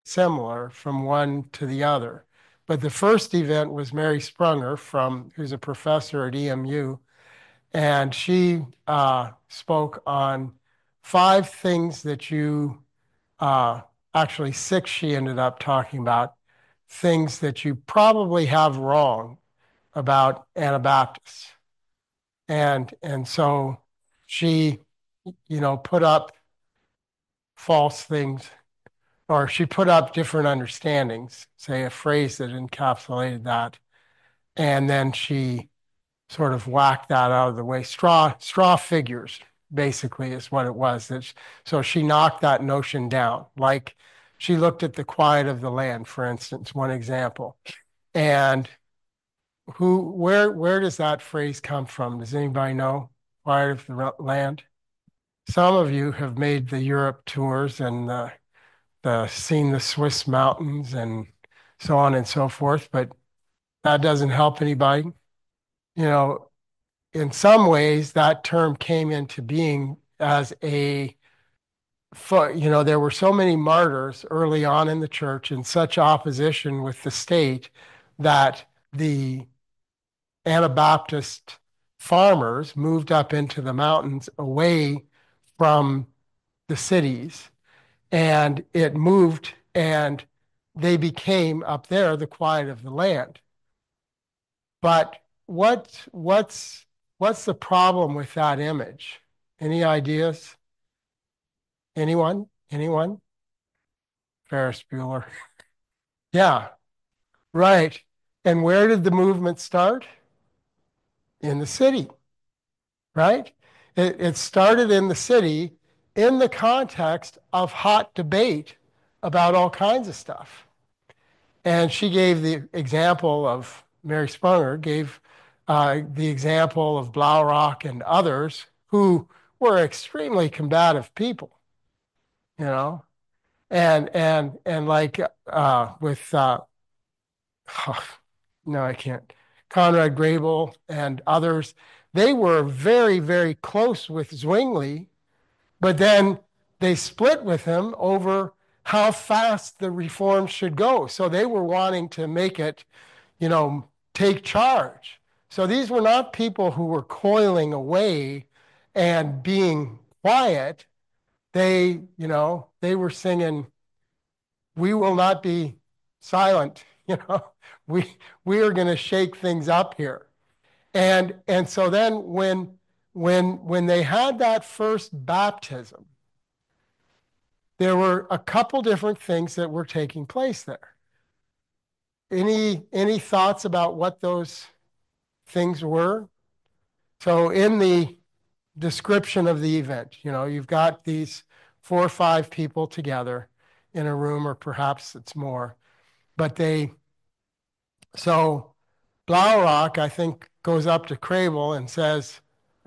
similar from one to the other. But the first event was Mary Sprunger, who's a professor at EMU, and she spoke on 5 things that uh, actually 6 she ended up talking about, things that you probably have wrong about Anabaptists. And so she, put up false things, or she put up different understandings, say a phrase that encapsulated that, and then she sort of whacked that out of the way. Straw figures, basically, is what it was. So she knocked that notion down. Like she looked at the quiet of the land, for instance, one example. And where does that phrase come from? Does anybody know? Quiet of the land? Some of you have made the Europe tours and seen the Swiss mountains and so on and so forth, but that doesn't help anybody. You know, in some ways, that term came into being as there were so many martyrs early on in the church and such opposition with the state that the Anabaptist farmers moved up into the mountains away from the cities, and it moved and they became up there the quiet of the land. But what's the problem with that image? Any ideas? Anyone? Anyone? Ferris Bueller. Yeah, right. And where did the movement start? In the city, right? It started in the city in the context of hot debate about all kinds of stuff. And she gave the example of Mary Sprunger, gave the example of Blaurock and others who were extremely combative people, you know, and like with no, I can't. Conrad Grebel and others, they were very, very close with Zwingli, but then they split with him over how fast the reforms should go. So they were wanting to make it, take charge. So these were not people who were coiling away and being quiet. They were singing, "We will not be silent." We we are going to shake things up here. And so then when they had that first baptism, there were a couple different things that were taking place there. Any thoughts about what those things were? So in the description of the event, you've got these 4 or 5 people together in a room, or perhaps it's more, but so Blaurock, I think, goes up to Grable and says,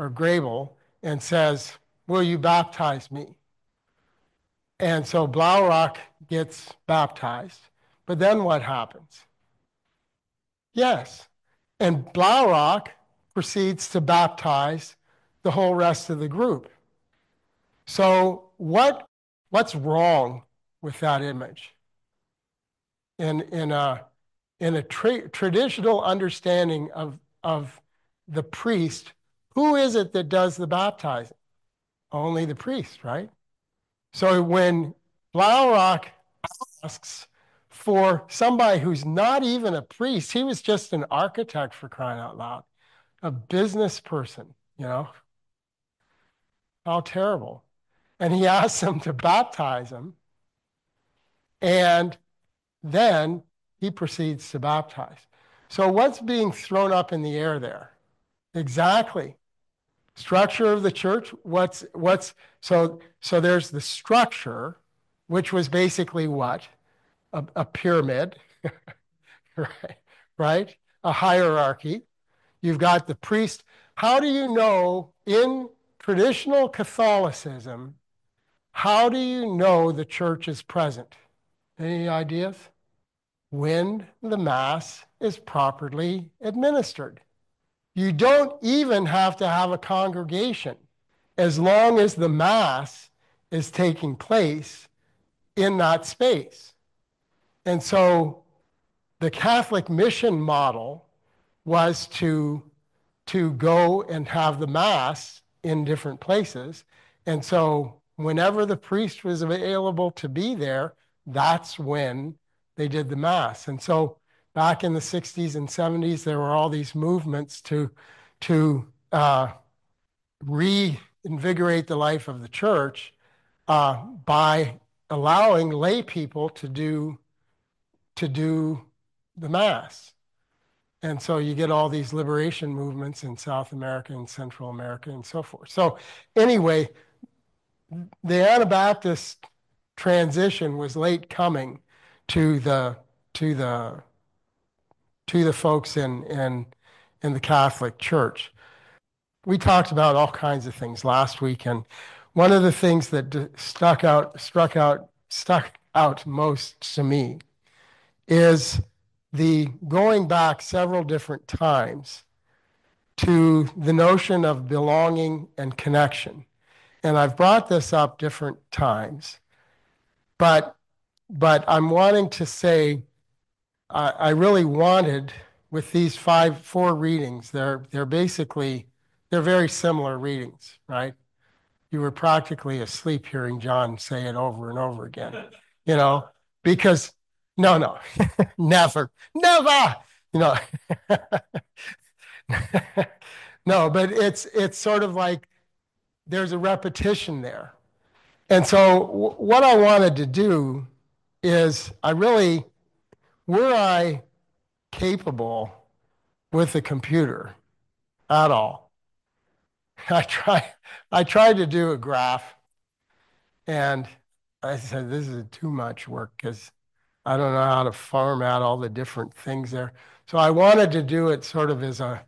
"Will you baptize me?" And so Blaurock gets baptized. But then what happens? Yes. And Blaurock proceeds to baptize the whole rest of the group. So what's wrong with that image? In a traditional understanding of the priest, who is it that does the baptizing? Only the priest, right? So when Blaurock asks for somebody who's not even a priest, he was just an architect, for crying out loud, a business person, how terrible. And he asks him to baptize him, and then he proceeds to baptize. So what's being thrown up in the air there? Exactly. Structure of the church. So there's the structure, which was basically what? A pyramid, right? Right? A hierarchy. You've got the priest. How do you know in traditional Catholicism, how do you know the church is present? Any ideas? When the Mass is properly administered. You don't even have to have a congregation as long as the Mass is taking place in that space. And so the Catholic mission model was to go and have the mass in different places. And so whenever the priest was available to be there, that's when they did the mass. And so back in the 60s and 70s, there were all these movements to reinvigorate the life of the church by allowing lay people to do the mass. And so you get all these liberation movements in South America and Central America and so forth. So anyway, the Anabaptist transition was late coming to the to the to the folks in the Catholic Church. We talked about all kinds of things last week, and one of the things that stuck out most to me is the going back several different times to the notion of belonging and connection. And I've brought this up different times, but I'm wanting to say I really wanted with these four readings. They're basically they're very similar readings, right? You were practically asleep hearing John say it over and over again, you know, because no, never, never, you know. No, but it's sort of like there's a repetition there. And so what I wanted to do is were I capable with a computer at all? I try I tried to do a graph and I said this is too much work because I don't know how to format all the different things there. So I wanted to do it sort of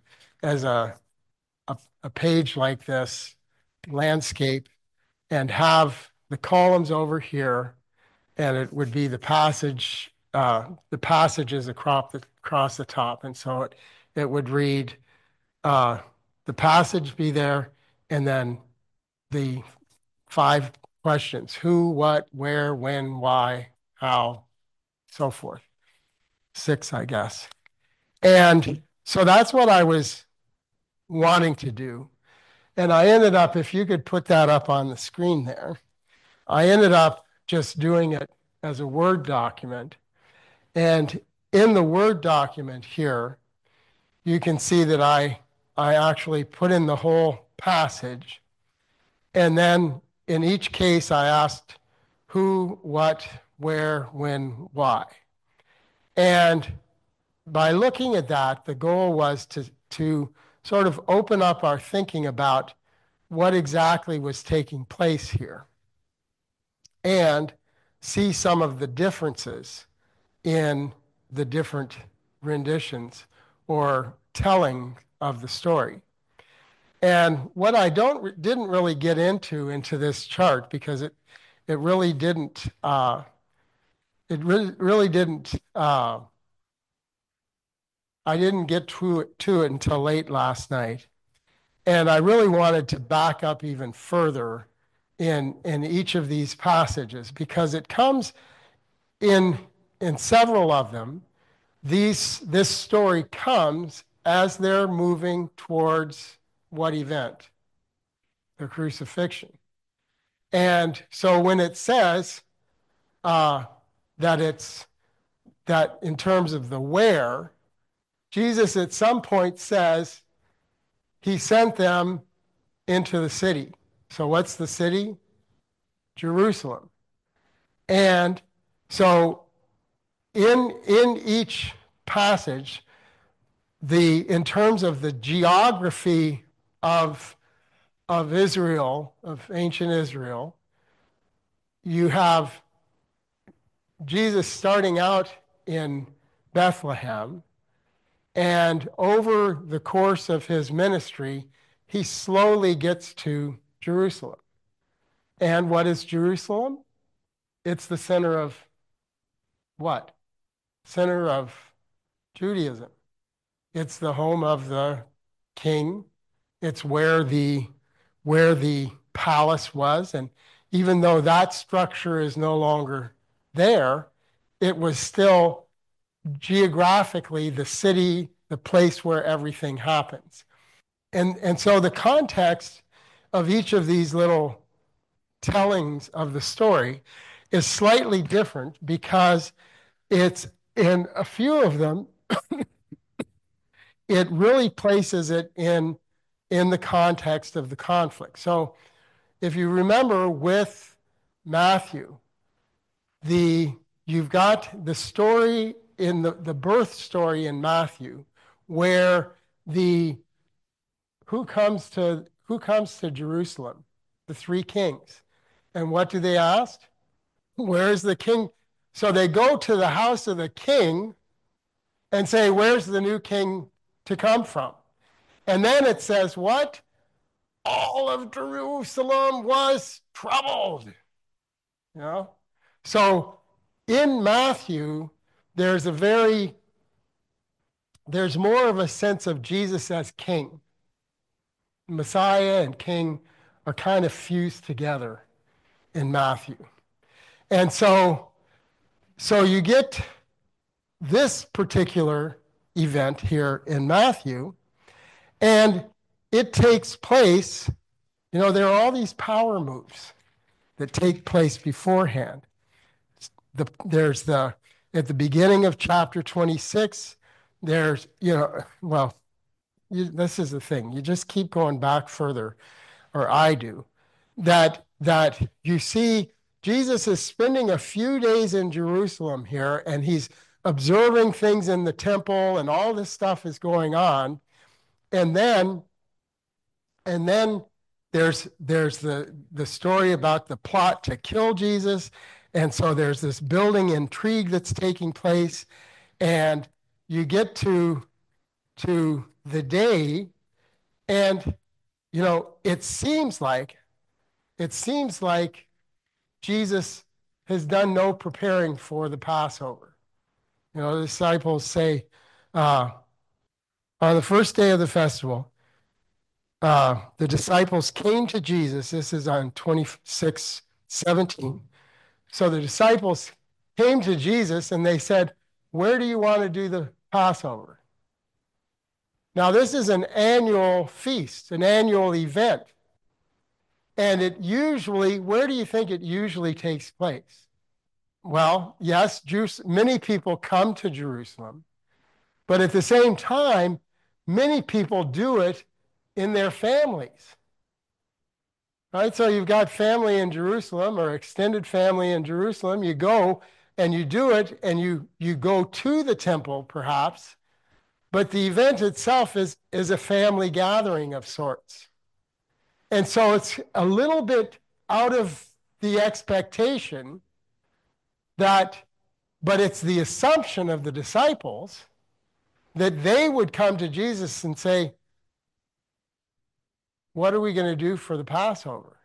as a page like this, landscape, and have the columns over here, and it would be the passages across the top. And so it would read, uh, the passage be there, and then the five questions: who, what, where, when, why, how, so forth. Six, I guess. And so that's what I was wanting to do. And I ended up, if you could put that up on the screen there, I ended up just doing it as a Word document. And in the Word document here, you can see that I actually put in the whole passage. And then in each case, I asked who, what, where, when, why. And by looking at that, the goal was to sort of open up our thinking about what exactly was taking place here and see some of the differences in the different renditions or telling of the story. And what I didn't really get into this chart because it really didn't really didn't I didn't get to it until late last night. And I really wanted to back up even further in each of these passages because it comes in several of them. This story comes as they're moving towards what event? The crucifixion. And so when it says uh, that in terms of the where, Jesus at some point says he sent them into the city. So what's the city? Jerusalem. And so in each passage, in terms of the geography of Israel, of ancient Israel, you have Jesus starting out in Bethlehem, and over the course of his ministry, he slowly gets to Jerusalem. And what is Jerusalem? It's the center of what? Center of Judaism. It's the home of the king. It's where the palace was. And even though that structure is no longer there, it was still geographically the city, the place where everything happens. And so the context of each of these little tellings of the story is slightly different because it's in a few of them, it really places it in the context of the conflict. So if you remember with Matthew, the you've got the story in the birth story in Matthew, where the who comes to Jerusalem? The three kings. And what do they ask? Where's the king? So they go to the house of the king and say, where's the new king to come from? And then it says, what? All of Jerusalem was troubled. You know? So in Matthew, there's a very, there's more of a sense of Jesus as king. Messiah and king are kind of fused together in Matthew. And so you get this particular event here in Matthew, and it takes place, there are all these power moves that take place beforehand. There's at the beginning of chapter 26, there's, this is the thing. You just keep going back further, or I do, that you see Jesus is spending a few days in Jerusalem here, and he's observing things in the temple, and all this stuff is going on. And then there's the story about the plot to kill Jesus. And so there's this building intrigue that's taking place. And you get to the day, and it seems like Jesus has done no preparing for the Passover. The disciples say, on the first day of the festival, the disciples came to Jesus. This is on 26:17. So the disciples came to Jesus and they said, where do you want to do the Passover? Now, this is an annual feast, an annual event. And where do you think it usually takes place? Well, yes, many people come to Jerusalem, but at the same time, many people do it in their families. Right? So you've got family in Jerusalem or extended family in Jerusalem. You go and you do it, and you go to the temple perhaps, but the event itself is a family gathering of sorts. And so it's a little bit out of the expectation but it's the assumption of the disciples that they would come to Jesus and say, what are we going to do for the Passover?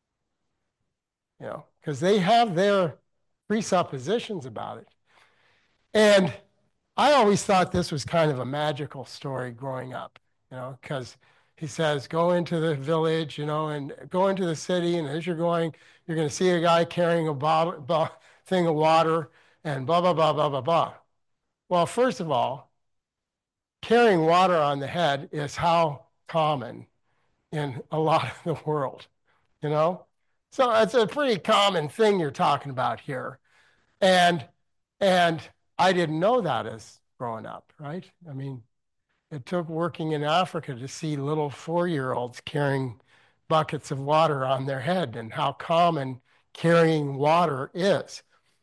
Because they have their presuppositions about it. And I always thought this was kind of a magical story growing up, because he says, go into the village, and go into the city, and as you're going, you're going to see a guy carrying a thing of water, and blah, blah, blah, blah, blah, blah. Well, first of all, carrying water on the head is how common in a lot of the world, So it's a pretty common thing you're talking about here. And I didn't know that as growing up, right? I mean, it took working in Africa to see little 4-year-olds carrying buckets of water on their head and how common carrying water is.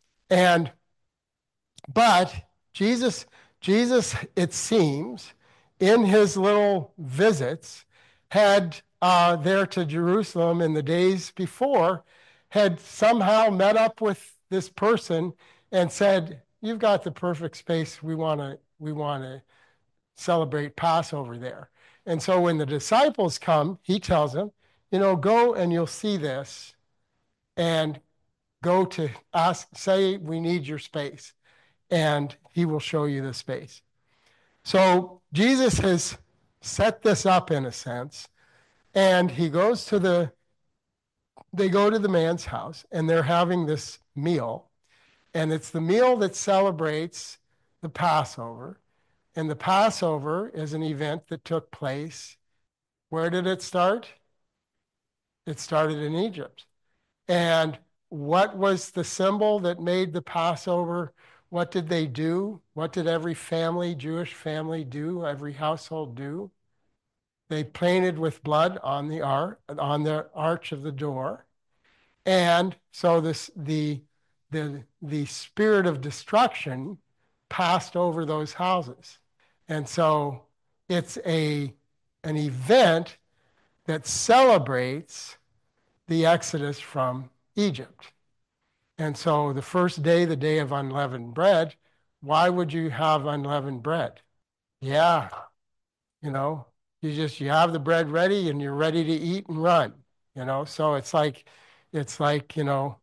But Jesus, it seems, in his little visits, had there to Jerusalem in the days before, had somehow met up with this person and said, you've got the perfect space. We want to celebrate Passover there. And so when the disciples come, he tells them, go and you'll see this, and go to say, we need your space, and he will show you the space. So Jesus has set this up in a sense, and they go to the man's house, and they're having this meal. And it's the meal that celebrates the Passover. And the Passover is an event that took place. Where did it start? It started in Egypt. And what was the symbol that made the Passover? What did they do? What did every family, Jewish family, do? Every household do? They painted with blood on the arch of the door. And so the spirit of destruction passed over those houses. And so it's an event that celebrates the Exodus from Egypt. And so the first day, the day of unleavened bread, why would you have unleavened bread? Yeah, you know, you have the bread ready and you're ready to eat and run, So it's like,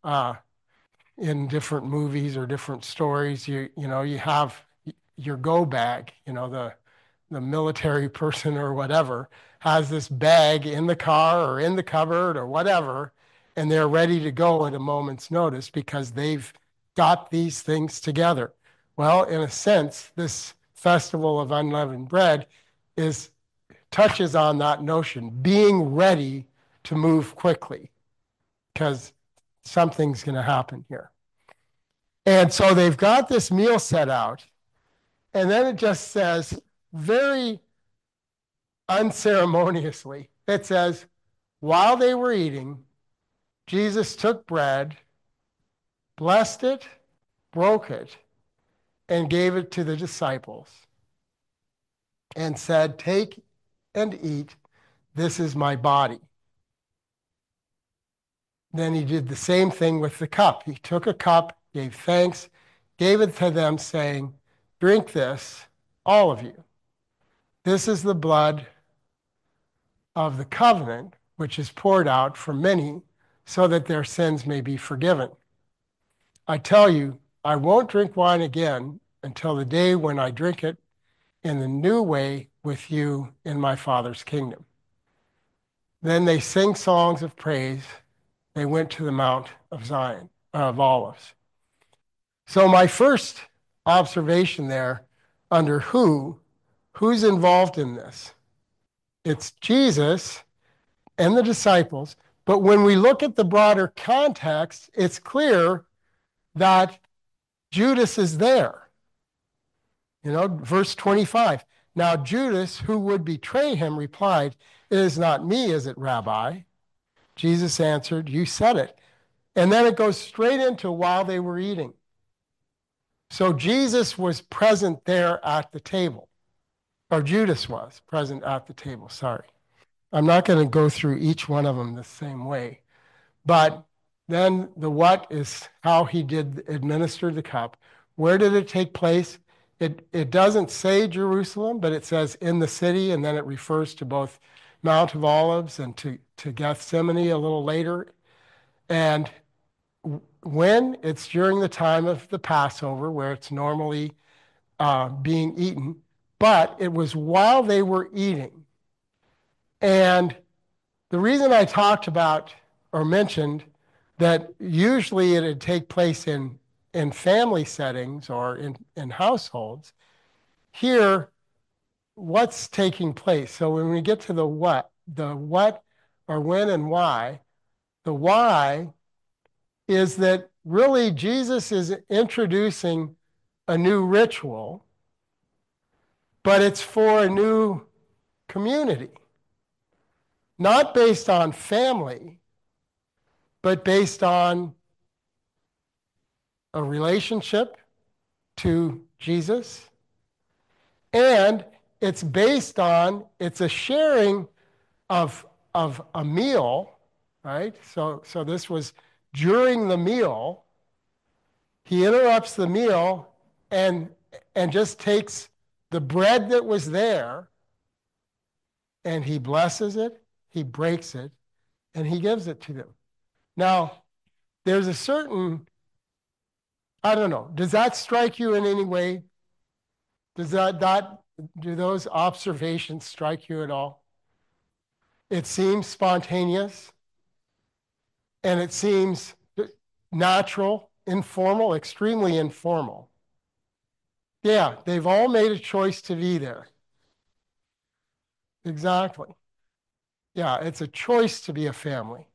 in different movies or different stories, you have your go bag, the military person or whatever has this bag in the car or in the cupboard or whatever, and they're ready to go at a moment's notice because they've got these things together. Well, in a sense, this festival of unleavened bread is touches on that notion, being ready to move quickly because something's going to happen here. And so they've got this meal set out, and then it just says very unceremoniously, it says, while they were eating, Jesus took bread, blessed it, broke it, and gave it to the disciples and said, take and eat, this is my body. Then he did the same thing with the cup. He took a cup, gave thanks, gave it to them, saying, drink this, all of you. This is the blood of the covenant, which is poured out for many, so that their sins may be forgiven. I tell you, I won't drink wine again until the day when I drink it in the new way with you in my Father's kingdom. Then they sing songs of praise. They went to the Mount of Zion, of Olives. So my first observation there, under who's involved in this? It's Jesus and the disciples. But when we look at the broader context, it's clear that Judas is there. Verse 25. Now Judas, who would betray him, replied, it is not me, is it, Rabbi? Jesus answered, you said it. And then it goes straight into while they were eating. So Jesus was present there at the table, or Judas was present at the table, sorry. I'm not going to go through each one of them the same way. But then the what is how he did administer the cup. Where did it take place? It doesn't say Jerusalem, but it says in the city, and then it refers to both Mount of Olives and to Gethsemane a little later. And when it's during the time of the Passover, where it's normally being eaten, but it was while they were eating. And the reason I talked about or mentioned that usually it'd take place in family settings or in households, here, what's taking place? So when we get to the what or when and why, the why is that really Jesus is introducing a new ritual, but it's for a new community, not based on family, but based on a relationship to Jesus. And it's a sharing of a meal, right? So this was during the meal. He interrupts the meal and just takes the bread that was there and he blesses it, he breaks it, and he gives it to them. Now, there's a certain, I don't know, does that strike you in any way? Do those observations strike you at all? It seems spontaneous and it seems natural informal, extremely informal. Yeah, they've all made a choice to be there. Exactly. Yeah, it's a choice to be a family.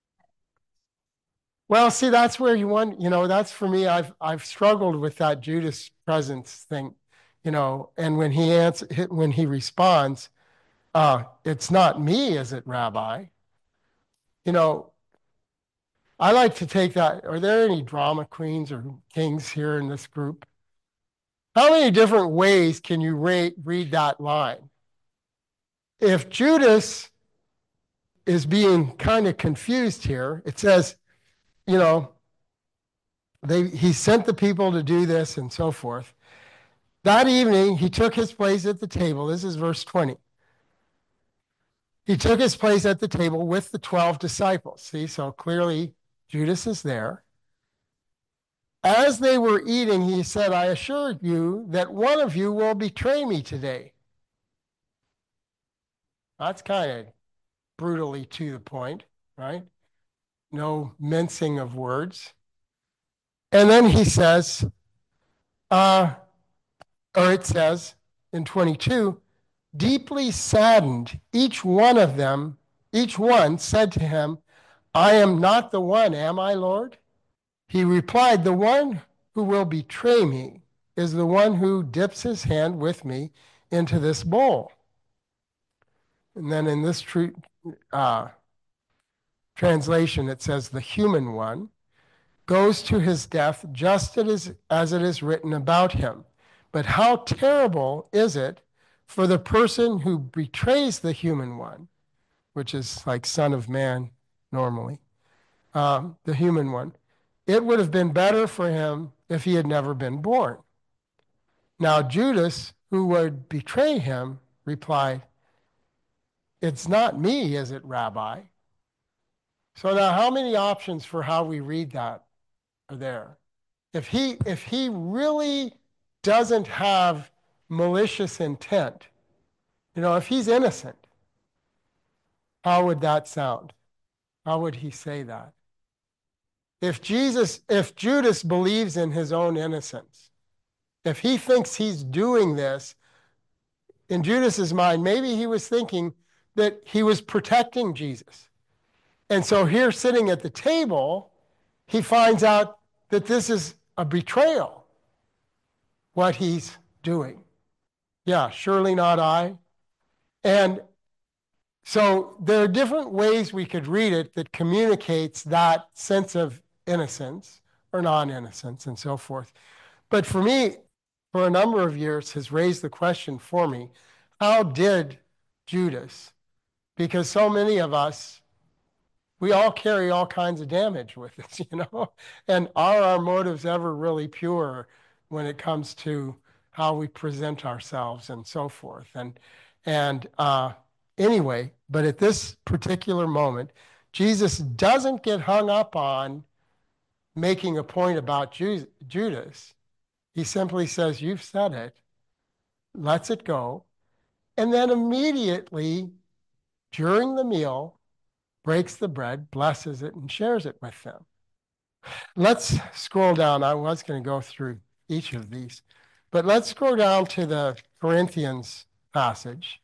Well, see, that's where you want, that's for me. I've struggled with that Judas presence thing, and when he responds, it's not me, is it, Rabbi? You know, I like to take that. Are there any drama queens or kings here in this group? How many different ways can you read that line? If Judas is being kind of confused here, it says, you know, he sent the people to do this and so forth. That evening, he took his place at the table. This is verse 20. He took his place at the table with the 12 disciples. See, so clearly Judas is there. As they were eating, he said, I assure you that one of you will betray me today. That's kind of brutally to the point, right? No mincing of words. And then he says, uh, or it says in 22, deeply saddened, each one said to him, I am not the one, am I, Lord? He replied, the one who will betray me is the one who dips his hand with me into this bowl. And then in this translation, it says, the human one goes to his death just as it is written about him. But how terrible is it for the person who betrays the human one, which is like Son of Man normally, the human one. It would have been better for him if he had never been born. Now, Judas, who would betray him, replied, it's not me, is it, Rabbi? So now how many options for how we read that are there? If he really doesn't have malicious intent, if he's innocent, how would that sound? How would he say that? If Judas believes in his own innocence, if he thinks he's doing this, in Judas's mind, maybe he was thinking that he was protecting Jesus. And so here sitting at the table, he finds out that this is a betrayal, what he's doing. Yeah, surely not I. And so there are different ways we could read it that communicates that sense of innocence or non-innocence and so forth. But for me, for a number of years, has raised the question for me, how did Judas, because so many of us, we all carry all kinds of damage with us, and are our motives ever really pure when it comes to how we present ourselves and so forth? And anyway, but at this particular moment, Jesus doesn't get hung up on making a point about Judas. He simply says, you've said it, lets it go, and then immediately during the meal, breaks the bread, blesses it, and shares it with them. Let's scroll down. I was going to go through each of these, but let's scroll down to the Corinthians passage,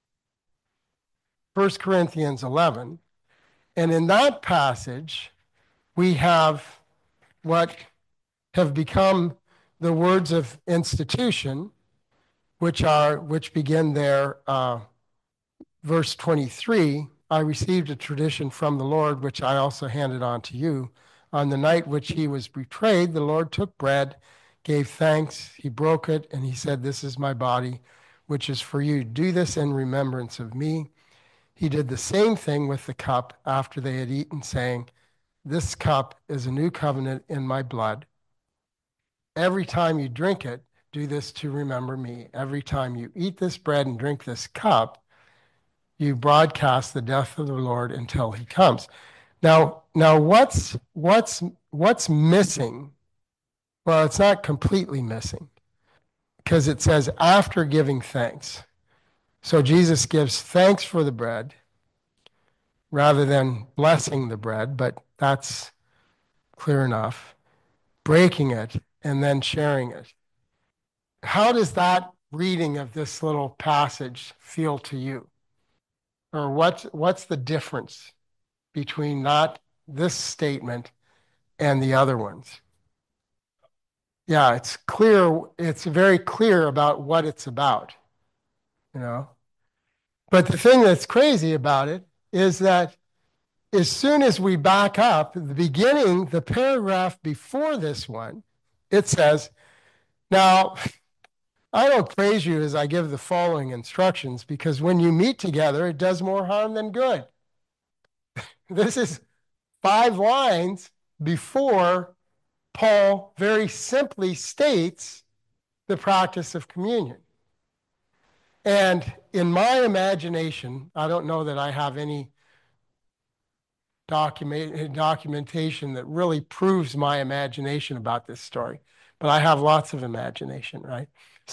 1 Corinthians 11. And in that passage, we have what have become the words of institution, which begin there, verse 23. I received a tradition from the Lord, which I also handed on to you. On the night which he was betrayed, the Lord took bread, gave thanks, he broke it, and he said, this is my body, which is for you. Do this in remembrance of me. He did the same thing with the cup after they had eaten, saying, this cup is a new covenant in my blood. Every time you drink it, do this to remember me. Every time you eat this bread and drink this cup, you broadcast the death of the Lord until he comes. Now what's missing? Well, it's not completely missing because it says after giving thanks. So Jesus gives thanks for the bread rather than blessing the bread, but that's clear enough. breaking it, and then sharing it. How does that reading of this little passage feel to you? Or what's the difference between not this statement and the other ones? Yeah, it's clear, it's very clear about what it's about, you know. But the thing that's crazy about it is that as soon as we back up, the beginning, the paragraph before this one, it says, now, I don't praise you as I give the following instructions, because when you meet together, it does more harm than good. This is 5 lines before Paul very simply states the practice of communion. And in my imagination, I don't know that I have any documentation that really proves my imagination about this story, but I have lots of imagination, right?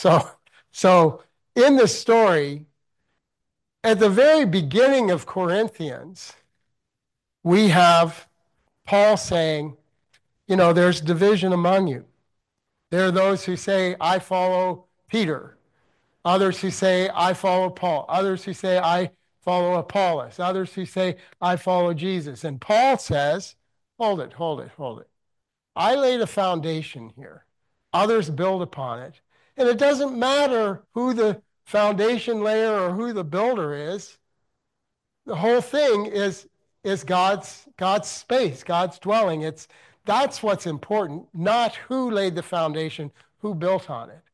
So in the story, at the very beginning of Corinthians, we have Paul saying, there's division among you. There are those who say, I follow Peter. Others who say, I follow Paul. Others who say, I follow Apollos. Others who say, I follow Jesus. And Paul says, hold it, hold it, hold it. I laid a foundation here. Others build upon it. And it doesn't matter who the foundation layer or who the builder is. The whole thing is God's space, God's dwelling. That's what's important, not who laid the foundation, who built on it.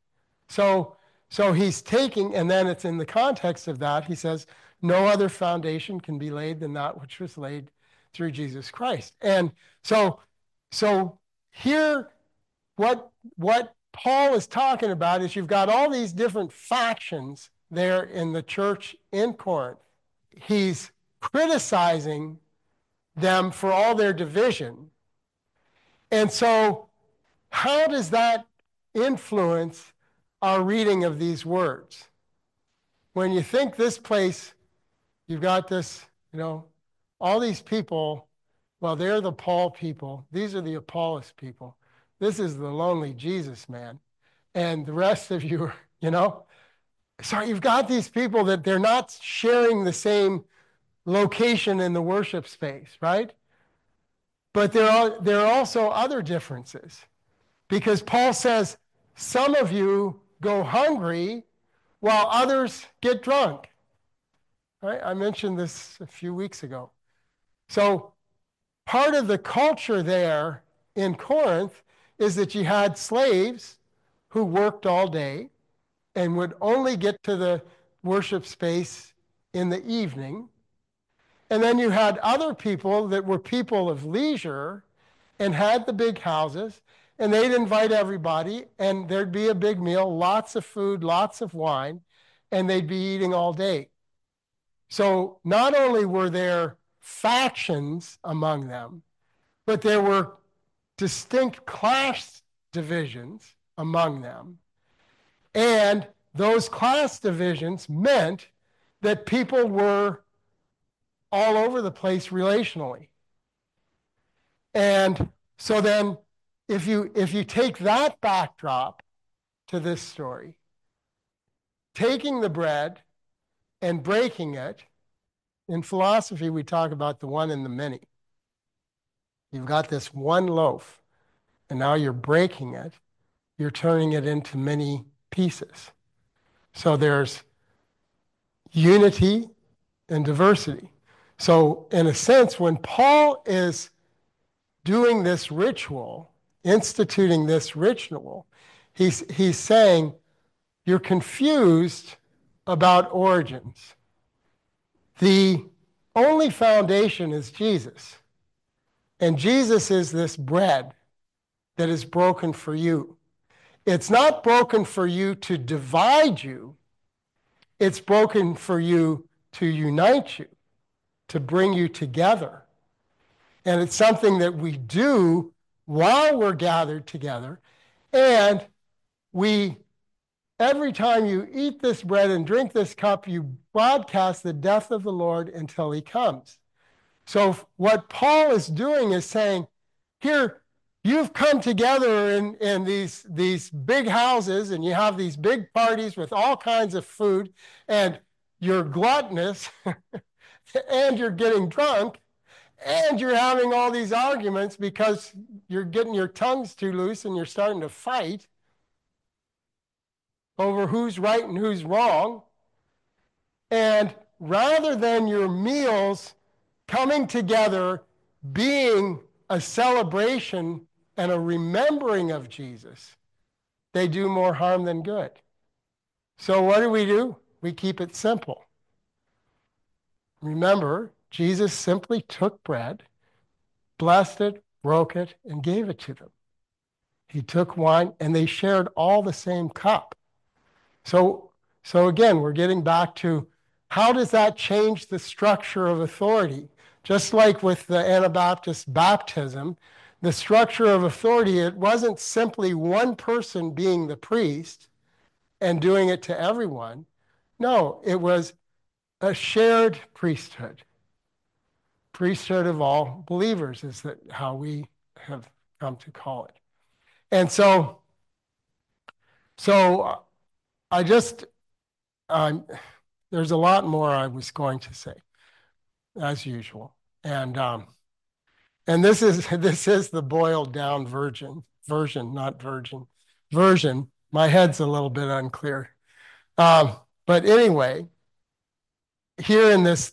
So he's taking, and then it's in the context of that, he says, no other foundation can be laid than that which was laid through Jesus Christ. And so here, what Paul is talking about is you've got all these different factions there in the church in Corinth. He's criticizing them for all their division. And so how does that influence our reading of these words? When you think this place, you've got this, all these people, well, they're the Paul people. These are the Apollos people. This is the lonely Jesus man. And the rest of you, so you've got these people that they're not sharing the same location in the worship space, right? But there are also other differences, because Paul says, some of you go hungry while others get drunk. Right? I mentioned this a few weeks ago. So part of the culture there in Corinth is that you had slaves who worked all day and would only get to the worship space in the evening. And then you had other people that were people of leisure and had the big houses, and they'd invite everybody, and there'd be a big meal, lots of food, lots of wine, and they'd be eating all day. So not only were there factions among them, but there were distinct class divisions among them. And those class divisions meant that people were all over the place relationally. And so then if you take that backdrop to this story, taking the bread and breaking it, in philosophy we talk about the one and the many. You've got this one loaf, and now you're breaking it, you're turning it into many pieces. So there's unity and diversity. So in a sense, when Paul is doing this ritual, instituting this ritual, he's saying, you're confused about origins. The only foundation is Jesus. And Jesus is this bread that is broken for you. It's not broken for you to divide you. It's broken for you to unite you, to bring you together. And it's something that we do while we're gathered together. And every time you eat this bread and drink this cup, you broadcast the death of the Lord until he comes. So what Paul is doing is saying, here, you've come together in these big houses and you have these big parties with all kinds of food and you're gluttonous and you're getting drunk and you're having all these arguments because you're getting your tongues too loose and you're starting to fight over who's right and who's wrong. And rather than your meals coming together being a celebration and a remembering of Jesus, they do more harm than good. So what do? We keep it simple. Remember, Jesus simply took bread, blessed it, broke it, and gave it to them. He took wine, and they shared all the same cup. So again, we're getting back to how does that change the structure of authority? Just like with the Anabaptist baptism, the structure of authority, it wasn't simply one person being the priest and doing it to everyone. No, it was a shared priesthood. Priesthood of all believers is that how we have come to call it. And so I just, there's a lot more I was going to say, as usual. And this is the boiled down version. My head's a little bit unclear. But anyway, here in this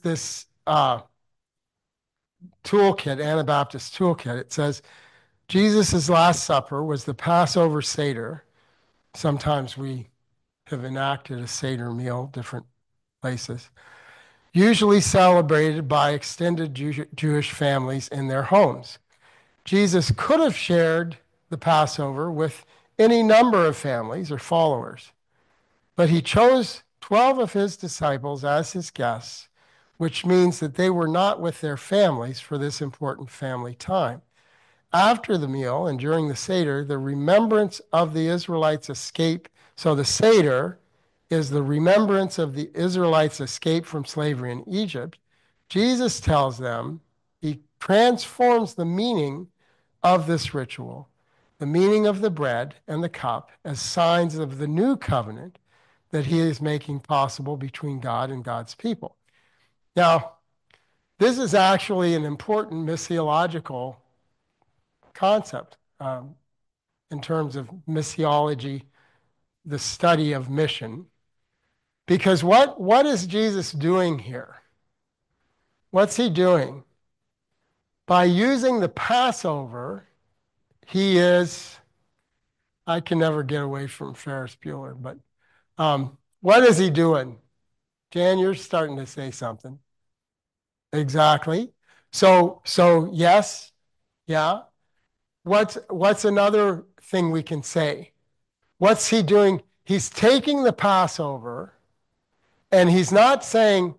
toolkit, Anabaptist toolkit, it says Jesus' Last Supper was the Passover Seder. Sometimes we have enacted a Seder meal, different places, usually celebrated by extended Jewish families in their homes. Jesus could have shared the Passover with any number of families or followers, but he chose 12 of his disciples as his guests, which means that they were not with their families for this important family time. After the meal and during the Seder, the remembrance of the Israelites' escape. So the Seder is the remembrance of the Israelites' escape from slavery in Egypt. Jesus tells them, he transforms the meaning of this ritual, the meaning of the bread and the cup, as signs of the new covenant that he is making possible between God and God's people. Now, this is actually an important missiological concept in terms of missiology, the study of mission. Because what is Jesus doing here? What's he doing? By using the Passover, he is, I can never get away from Ferris Bueller, but what is he doing? Dan, you're starting to say something. Exactly. So yes, yeah. What's another thing we can say? What's he doing? He's taking the Passover and he's not saying,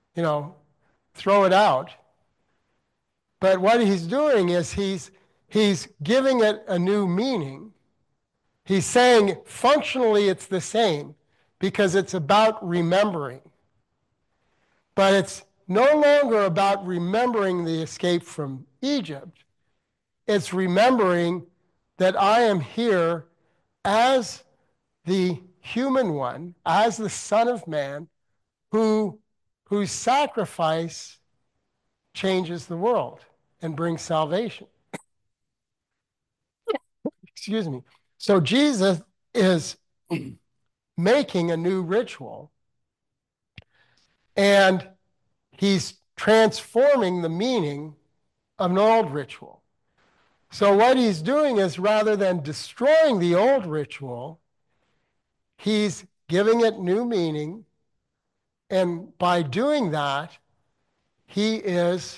throw it out. But what he's doing is he's giving it a new meaning. He's saying functionally it's the same because it's about remembering. But it's no longer about remembering the escape from Egypt. It's remembering that I am here as the human one, as the Son of Man, whose sacrifice changes the world and brings salvation. Excuse me. So Jesus is making a new ritual, and he's transforming the meaning of an old ritual. So what he's doing is, rather than destroying the old ritual, he's giving it new meaning. And by doing that, he is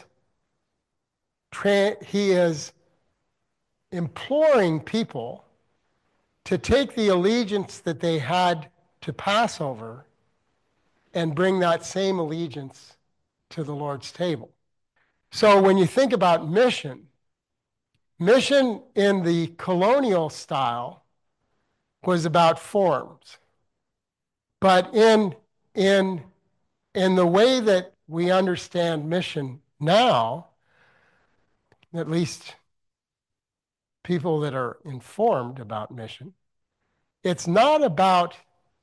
imploring people to take the allegiance that they had to Passover and bring that same allegiance to the Lord's table. So when you think about mission in the colonial style was about forms. But in the way that we understand mission now, at least people that are informed about mission. It's not about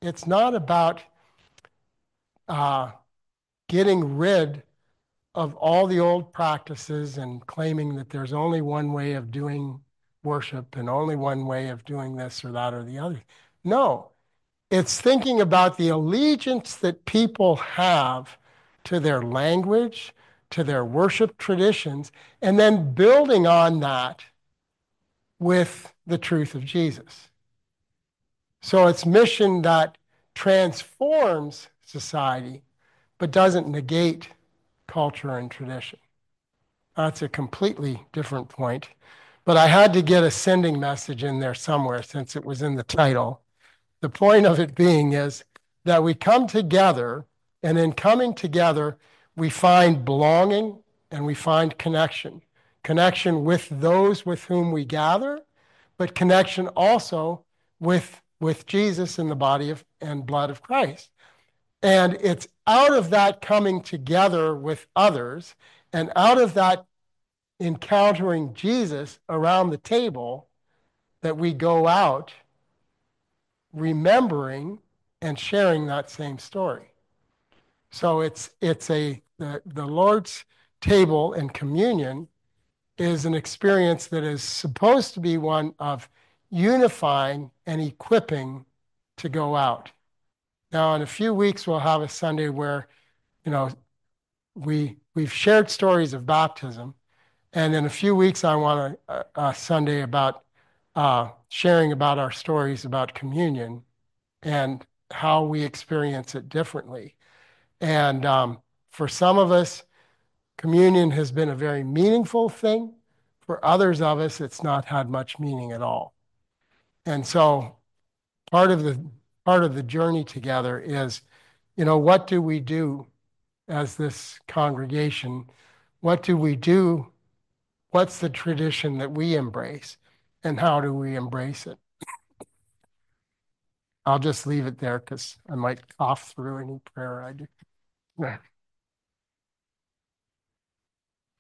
uh, getting rid of all the old practices and claiming that there's only one way of doing worship and only one way of doing this or that or the other. No, it's thinking about the allegiance that people have to their language, to their worship traditions, and then building on that with the truth of Jesus. So it's mission that transforms society, but doesn't negate culture and tradition. That's a completely different point. But I had to get a sending message in there somewhere since it was in the title. The point of it being is that we come together, and in coming together, we find belonging and we find connection. Connection with those with whom we gather, but connection also with Jesus in the body of, and blood of Christ. And it's out of that coming together with others and out of that encountering Jesus around the table that we go out remembering and sharing that same story. So the Lord's table and communion is an experience that is supposed to be one of unifying and equipping to go out. Now, in a few weeks, we'll have a Sunday where, you know, we've shared stories of baptism, and in a few weeks, I want a Sunday about sharing about our stories about communion and how we experience it differently. And for some of us, communion has been a very meaningful thing. For others of us, it's not had much meaning at all. And so part of the journey together is, what do we do as this congregation? What do we do? What's the tradition that we embrace? And how do we embrace it? I'll just leave it there because I might cough through any prayer I do.